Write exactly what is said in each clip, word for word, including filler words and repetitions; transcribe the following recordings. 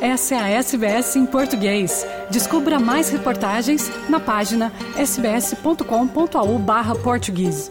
Essa é a S B S em português. Descubra mais reportagens na página sbs.com.au barra português.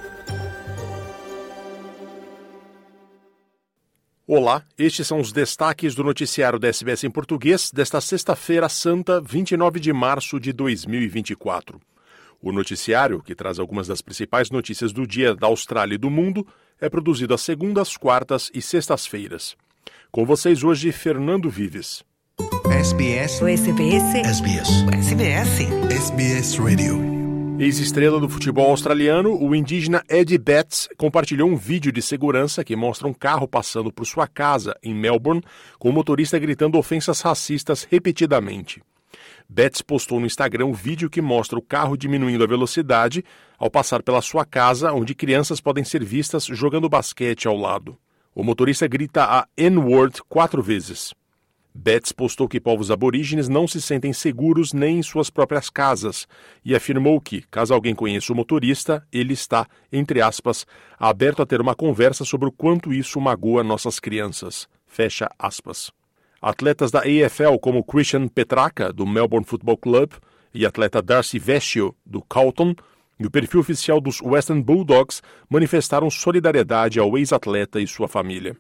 Olá, estes são os destaques do noticiário da S B S em português desta sexta-feira santa, vinte e nove de março de dois mil e vinte e quatro. O noticiário, que traz algumas das principais notícias do dia da Austrália e do mundo, é produzido às segundas, quartas e sextas-feiras. Com vocês hoje, Fernando Vives. S B S. O S B S. S B S. S B S. S B S Radio. Ex-estrela do futebol australiano, o indígena Eddie Betts compartilhou um vídeo de segurança que mostra um carro passando por sua casa em Melbourne, com o motorista gritando ofensas racistas repetidamente. Betts postou no Instagram um vídeo que mostra o carro diminuindo a velocidade ao passar pela sua casa, onde crianças podem ser vistas jogando basquete ao lado. O motorista grita a N-word quatro vezes. Betts postou que povos aborígenes não se sentem seguros nem em suas próprias casas e afirmou que, caso alguém conheça o motorista, ele está, entre aspas, aberto a ter uma conversa sobre o quanto isso magoa nossas crianças. Fecha aspas. Atletas da A F L como Christian Petracca, do Melbourne Football Club, e atleta Darcy Vecchio, do Carlton, e o perfil oficial dos Western Bulldogs manifestaram solidariedade ao ex-atleta e sua família.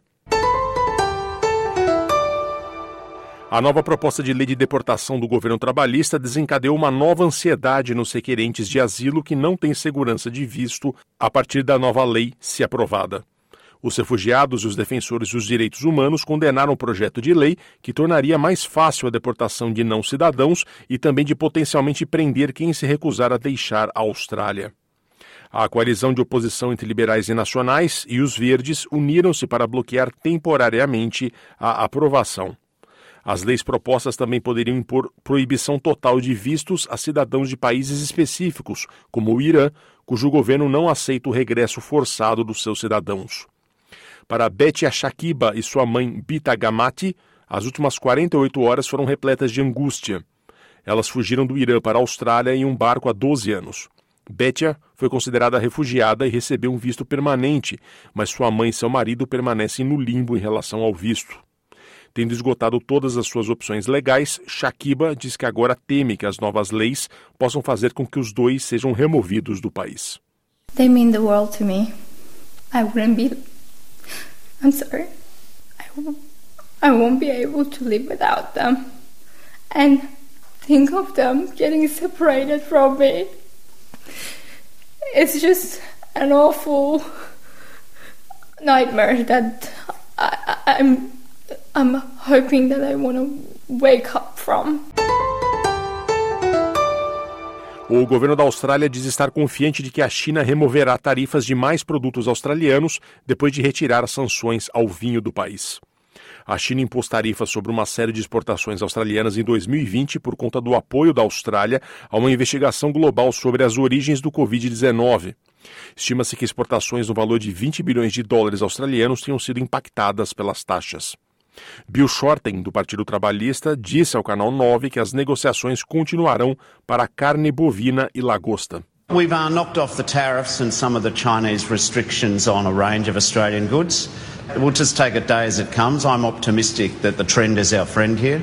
A nova proposta de lei de deportação do governo trabalhista desencadeou uma nova ansiedade nos requerentes de asilo que não têm segurança de visto a partir da nova lei, se aprovada. Os refugiados e os defensores dos direitos humanos condenaram o projeto de lei que tornaria mais fácil a deportação de não-cidadãos e também de potencialmente prender quem se recusar a deixar a Austrália. A coalizão de oposição entre liberais e nacionais e os verdes uniram-se para bloquear temporariamente a aprovação. As leis propostas também poderiam impor proibição total de vistos a cidadãos de países específicos, como o Irã, cujo governo não aceita o regresso forçado dos seus cidadãos. Para Betia Shakiba e sua mãe Bita Gamati, as últimas quarenta e oito horas foram repletas de angústia. Elas fugiram do Irã para a Austrália em um barco há doze anos. Betia foi considerada refugiada e recebeu um visto permanente, mas sua mãe e seu marido permanecem no limbo em relação ao visto. Tendo esgotado todas as suas opções legais, Shakiba diz que agora teme que as novas leis possam fazer com que os dois sejam removidos do país. They mean the world to me. I wouldn't be... I'm sorry. I, w- I won't be able to live without them. And think of them getting separated from me. It's just an awful nightmare that I, I, I'm, I'm hoping that I want to wake up from. O governo da Austrália diz estar confiante de que a China removerá tarifas de mais produtos australianos depois de retirar as sanções ao vinho do país. A China impôs tarifas sobre uma série de exportações australianas em dois mil e vinte por conta do apoio da Austrália a uma investigação global sobre as origens do covid dezenove. Estima-se que exportações no valor de vinte bilhões de dólares australianos tenham sido impactadas pelas taxas. Bill Shorten, do Partido Trabalhista, disse ao Canal nove que as negociações continuarão para a carne bovina e lagosta. We've uh, knocked off the tariffs and some of the Chinese restrictions on a range of Australian goods. We'll just take a day as it comes. I'm optimistic that the trend is our friend here.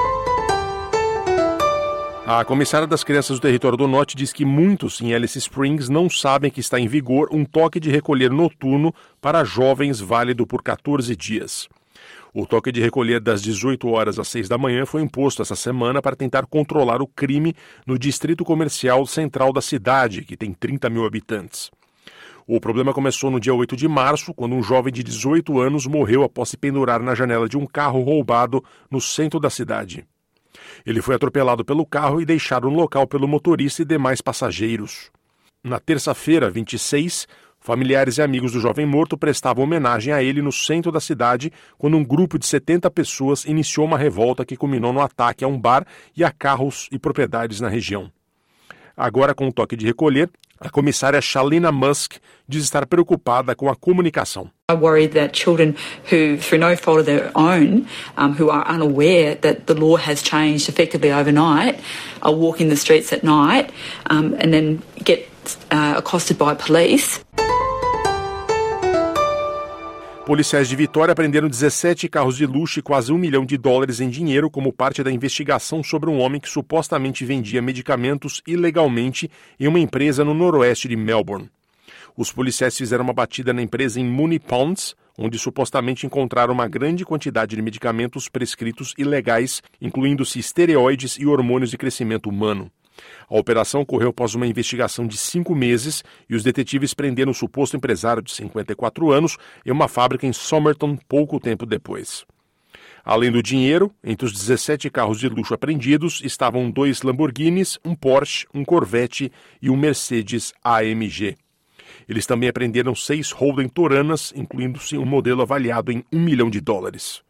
A comissária das crianças do Território do Norte diz que muitos em Alice Springs não sabem que está em vigor um toque de recolher noturno para jovens válido por catorze dias. O toque de recolher das dezoito horas às seis da manhã foi imposto essa semana para tentar controlar o crime no distrito comercial central da cidade, que tem trinta mil habitantes. O problema começou no dia oito de março, quando um jovem de dezoito anos morreu após se pendurar na janela de um carro roubado no centro da cidade. Ele foi atropelado pelo carro e deixado no local pelo motorista e demais passageiros. Na terça-feira, vinte e seis, familiares e amigos do jovem morto prestavam homenagem a ele no centro da cidade quando um grupo de setenta pessoas iniciou uma revolta que culminou no ataque a um bar e a carros e propriedades na região. Agora, com o toque de recolher, a comissária Shalina Musk diz estar preocupada com a comunicação. I worry that children who, through no fault of their own, um, who are unaware that the law has changed effectively overnight, are walking the streets at night um, and then get uh, accosted by police. Policiais de Vitória apreenderam dezessete carros de luxo e quase um milhão de dólares em dinheiro como parte da investigação sobre um homem que supostamente vendia medicamentos ilegalmente em uma empresa no noroeste de Melbourne. Os policiais fizeram uma batida na empresa em Moonee Ponds, onde supostamente encontraram uma grande quantidade de medicamentos prescritos ilegais, incluindo-se esteroides e hormônios de crescimento humano. A operação ocorreu após uma investigação de cinco meses e os detetives prenderam o suposto empresário de cinquenta e quatro anos em uma fábrica em Somerton pouco tempo depois. Além do dinheiro, entre os dezessete carros de luxo apreendidos estavam dois Lamborghinis, um Porsche, um Corvette e um Mercedes A M G. Eles também apreenderam seis Holden Toranas, incluindo-se um modelo avaliado em um milhão de dólares.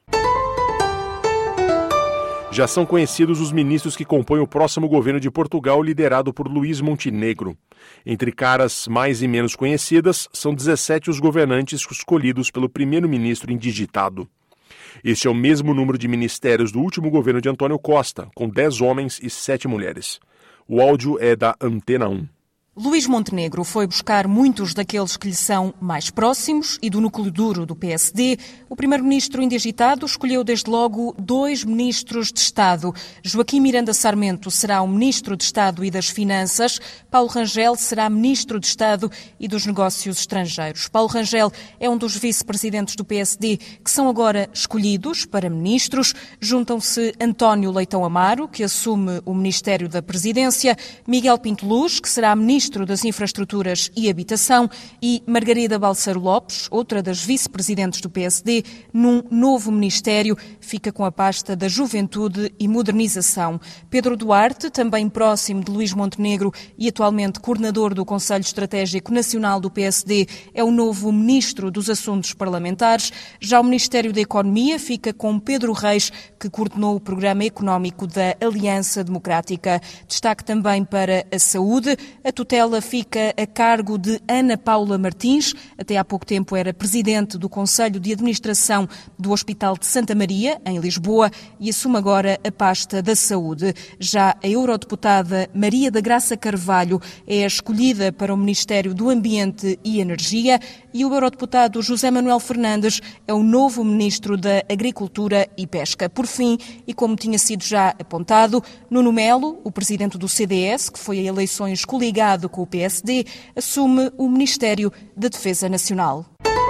Já são conhecidos os ministros que compõem o próximo governo de Portugal, liderado por Luís Montenegro. Entre caras mais e menos conhecidas, são dezessete os governantes escolhidos pelo primeiro-ministro indigitado. Este é o mesmo número de ministérios do último governo de Antônio Costa, com dez homens e sete mulheres. O áudio é da Antena um. Luís Montenegro foi buscar muitos daqueles que lhe são mais próximos e do núcleo duro do P S D. O primeiro-ministro indigitado escolheu desde logo dois ministros de Estado. Joaquim Miranda Sarmento será o ministro de Estado e das Finanças. Paulo Rangel será ministro de Estado e dos Negócios Estrangeiros. Paulo Rangel é um dos vice-presidentes do P S D que são agora escolhidos para ministros. Juntam-se António Leitão Amaro, que assume o Ministério da Presidência, Miguel Pinto Luz, que será ministro Ministro das Infraestruturas e Habitação, e Margarida Balseiro Lopes, outra das vice-presidentes do P S D, num novo ministério, fica com a pasta da Juventude e Modernização. Pedro Duarte, também próximo de Luís Montenegro e atualmente coordenador do Conselho Estratégico Nacional do P S D, é o novo Ministro dos Assuntos Parlamentares. Já o Ministério da Economia fica com Pedro Reis, que coordenou o Programa Económico da Aliança Democrática. Destaque também para a saúde. A tutela fica a cargo de Ana Paula Martins. Até há pouco tempo era presidente do Conselho de Administração do Hospital de Santa Maria, em Lisboa, e assume agora a pasta da saúde. Já a eurodeputada Maria da Graça Carvalho é a escolhida para o Ministério do Ambiente e Energia e o eurodeputado José Manuel Fernandes é o novo Ministro da Agricultura e Pesca. Por fim, e como tinha sido já apontado, Nuno Melo, o presidente do C D S, que foi a eleições coligado com o P S D, assume o Ministério da Defesa Nacional.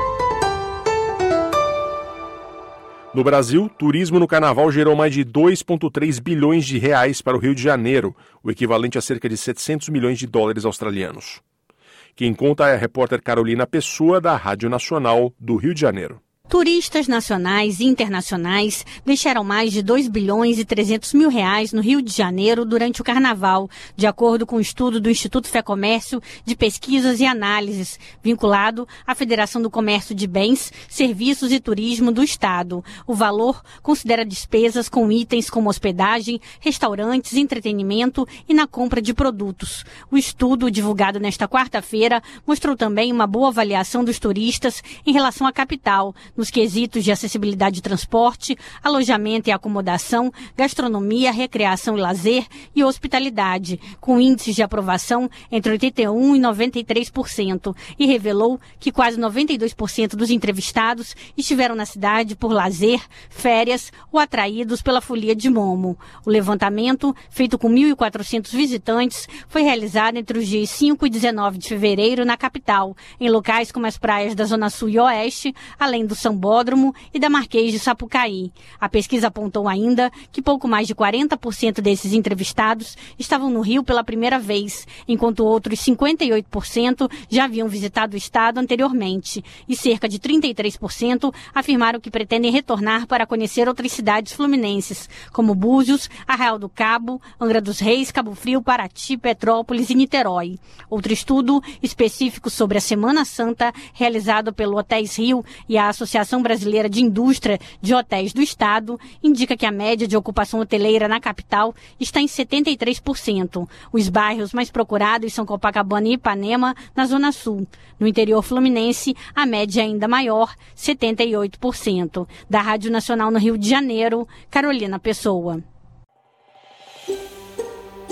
No Brasil, turismo no Carnaval gerou mais de dois vírgula três bilhões de reais para o Rio de Janeiro, o equivalente a cerca de setecentos milhões de dólares australianos. Quem conta é a repórter Carolina Pessoa, da Rádio Nacional do Rio de Janeiro. Turistas nacionais e internacionais deixaram mais de dois bilhões e trezentos mil reais no Rio de Janeiro durante o Carnaval, de acordo com o um estudo do Instituto Fé Comércio de Pesquisas e Análises, vinculado à Federação do Comércio de Bens, Serviços e Turismo do Estado. O valor considera despesas com itens como hospedagem, restaurantes, entretenimento e na compra de produtos. O estudo, divulgado nesta quarta-feira, mostrou também uma boa avaliação dos turistas em relação à capital, nos quesitos de acessibilidade de transporte, alojamento e acomodação, gastronomia, recreação e lazer e hospitalidade, com índices de aprovação entre oitenta e um por cento e noventa e três por cento, e revelou que quase noventa e dois por cento dos entrevistados estiveram na cidade por lazer, férias ou atraídos pela folia de Momo. O levantamento, feito com mil e quatrocentos visitantes, foi realizado entre os dias cinco e dezenove de fevereiro na capital, em locais como as praias da Zona Sul e Oeste, além do Sambódromo e da Marquês de Sapucaí. A pesquisa apontou ainda que pouco mais de quarenta por cento desses entrevistados estavam no Rio pela primeira vez, enquanto outros cinquenta e oito por cento já haviam visitado o estado anteriormente, e cerca de trinta e três por cento afirmaram que pretendem retornar para conhecer outras cidades fluminenses, como Búzios, Arraial do Cabo, Angra dos Reis, Cabo Frio, Paraty, Petrópolis e Niterói. Outro estudo específico sobre a Semana Santa, realizado pelo Hotéis Rio e a Associação Brasileira de Indústria de Hotéis do Estado, indica que a média de ocupação hoteleira na capital está em setenta e três por cento. Os bairros mais procurados são Copacabana e Ipanema, na Zona Sul. No interior fluminense, a média é ainda maior, setenta e oito por cento. Da Rádio Nacional no Rio de Janeiro, Carolina Pessoa.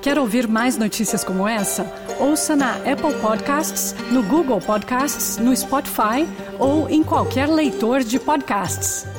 Quer ouvir mais notícias como essa? Ouça na Apple Podcasts, no Google Podcasts, no Spotify ou em qualquer leitor de podcasts.